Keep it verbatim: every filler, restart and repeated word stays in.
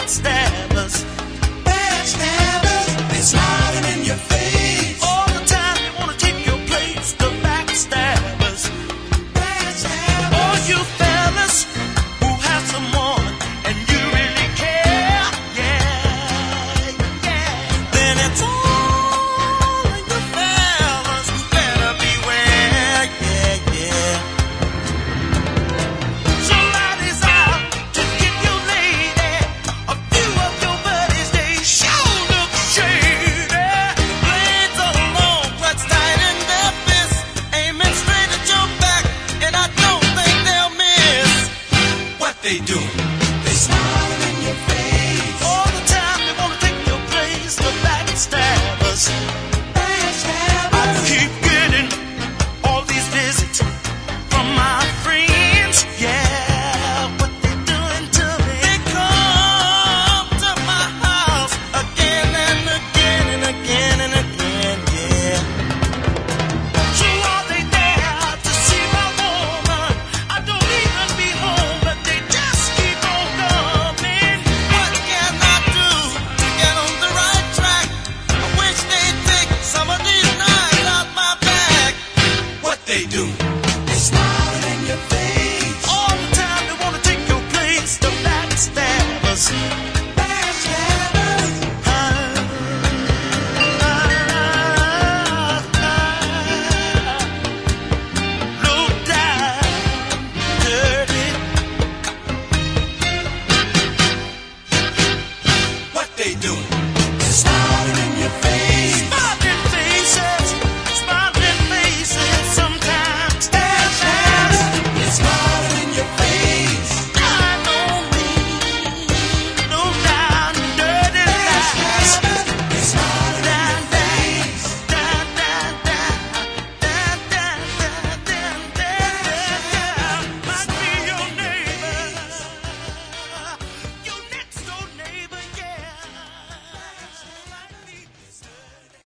backstabbers. Backstabbers, they smiling in your face. All the time they wanna take your place, the backstabbers. Backstabbers, All you fellas who have someone and you really care, yeah, yeah. Then it's all in you fellas who better beware, yeah, yeah. Somebody's out to get your lady. A few of your buddies, they sure look shady. Blades are long, clutched tight in their fists, aiming straight at your back, and I don't think they'll miss. what they do? They smiling in your face. All the time they wanna take your place, the backstabbers. I Backstabbers, keep getting all these visits from my friends. Yeah, what they doing to me? They come to my house again and again and again and again. Yeah. So are they there to see my woman? I don't even be home, but they just keep on coming. What can I do to get on the right track? I wish they'd take some of these knives out my back. what they do? They smiling in your face. All the time they wanna take your place, the backstabbers.